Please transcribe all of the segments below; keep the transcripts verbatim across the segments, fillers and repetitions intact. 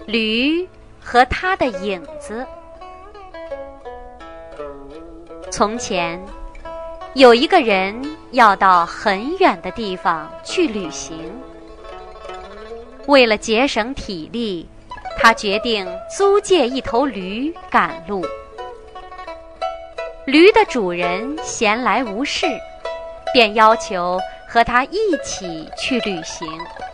驴和它的影子。从前，有一个人要到很远的地方去旅行，为了节省体力，他决定租借一头驴赶路。驴的主人闲来无事，便要求和他一起去旅行。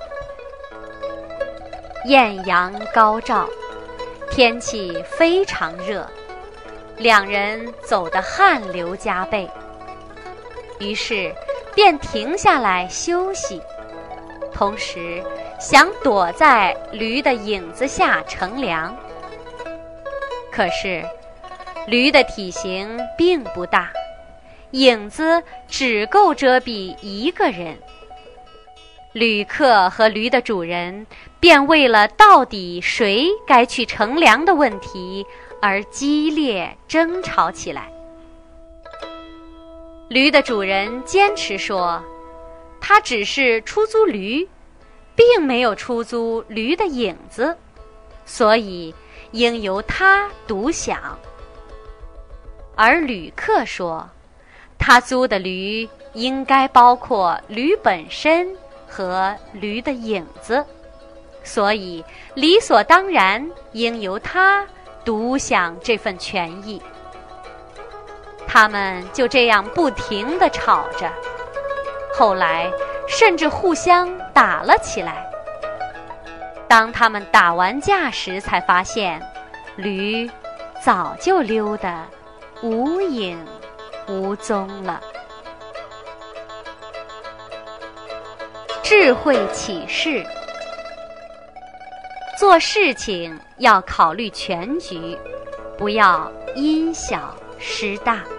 艳阳高照，天气非常热，两人走得汗流浃背，于是便停下来休息，同时想躲在驴的影子下乘凉。可是驴的体型并不大，影子只够遮蔽一个人。旅客和驴的主人便为了到底谁该去乘凉的问题而激烈争吵起来。驴的主人坚持说，他只是出租驴，并没有出租驴的影子，所以应由他独享。而旅客说，他租的驴应该包括驴本身和驴的影子，所以理所当然应由他独享这份权益。他们就这样不停地吵着，后来甚至互相打了起来。当他们打完架时，才发现驴早就溜得无影无踪了。智慧启示：做事情要考虑全局，不要因小失大。